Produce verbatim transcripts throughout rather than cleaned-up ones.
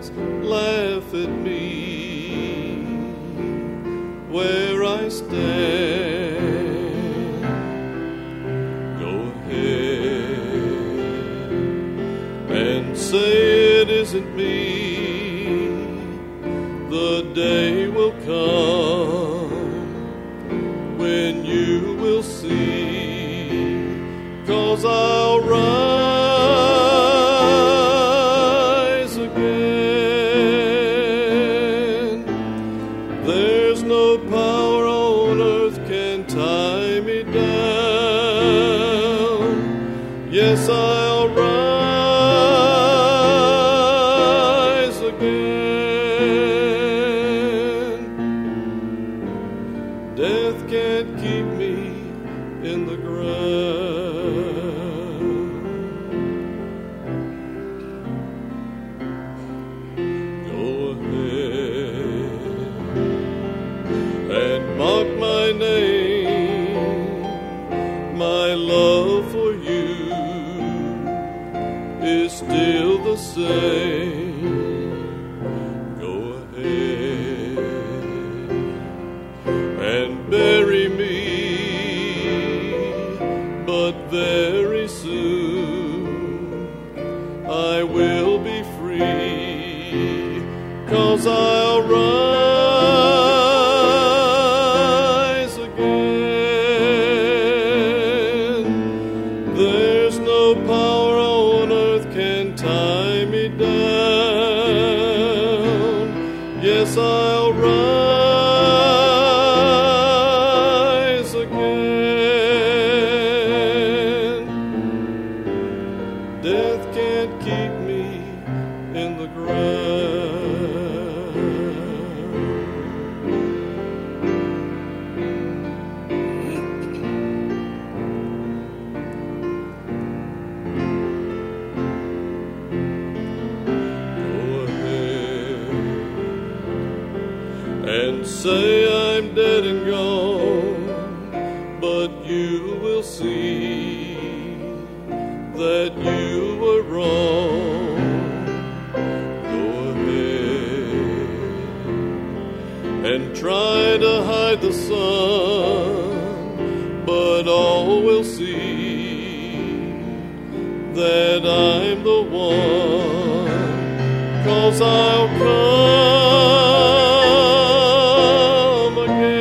always laugh at me where I stand. Go ahead and say it isn't me. The day will come when you will see, 'cause I'll rise again. There's no power on earth can tie me down. Yes, I'll rise again. Death can't keep me in the ground. Go ahead and mark my name. My love for you is still the same. Go ahead and bury me, but very soon I will be free, 'cause I'll rise again. There's no power on earth can tie me down. Yes, I'll rise again. Death can't keep me in the ground. Go ahead and say I'm dead and gone, but you will see that you were wrong. Go ahead and try to hide the sun, but all will see that I'm the one, 'cause I'll come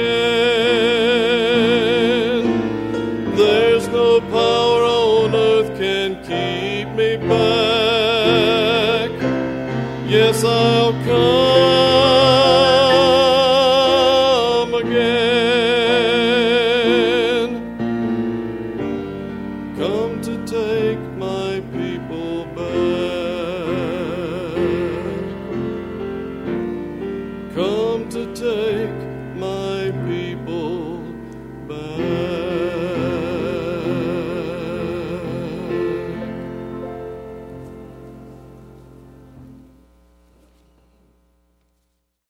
again. There's no power on earth can keep me back. Yes, I'll come again. Come to take my people back. Come to take my